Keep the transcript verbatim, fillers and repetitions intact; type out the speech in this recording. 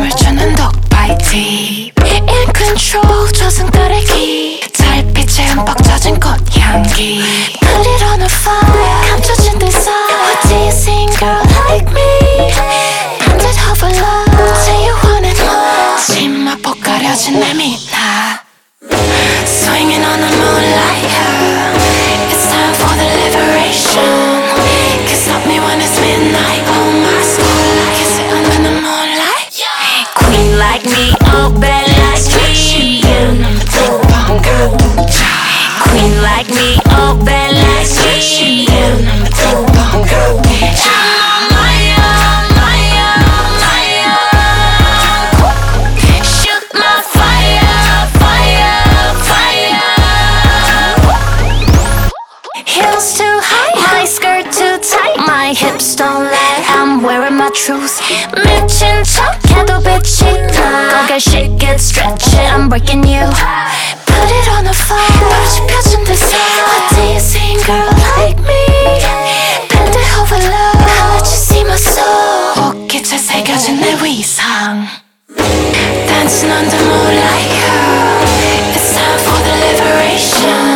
춤을 추는 독바이 팁 In control 저승 따르기 달빛에 흠뻑 젖은 꽃향기 Put it on a fire 감춰진 듯 What do you see girl like me 반듯 hover love Say you want it more 심화폭 가려진 내 미나 Swinging on the moonlight yeah. It's time for the liberation Kiss up me when it's midnight Oh my soul like it's sitting in the moonlight yeah. Queen like me, oh bad like me Queen like me, oh bad like me Shoot my fire, fire, fire Heels too high, my skirt too tight My hips don't lie, I'm wearing my truth 미친 척해도 빛이 나 고개 shake it, stretch it, I'm breaking you Put it on a fire, 바로 짚혀진 듯 What do you see girl like me 밴드 over love How did you see my soul 옷깃에 새겨진 내 위상 Dancing on the moonlight yeah. It's time for the liberation